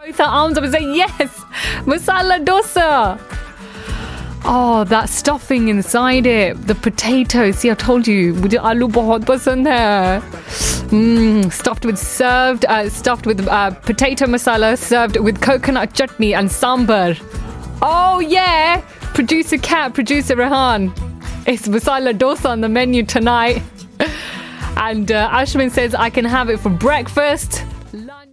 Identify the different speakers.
Speaker 1: both our arms up and say, yes, masala dosa. Oh, that stuffing inside it, the potatoes. See, I told you, mujhe aloo bahut pasand hai. Stuffed with potato masala, served with coconut chutney and sambar. Oh yeah, producer Rehan. It's masala dosa on the menu tonight. And Ashwin says I can have it for breakfast, lunch.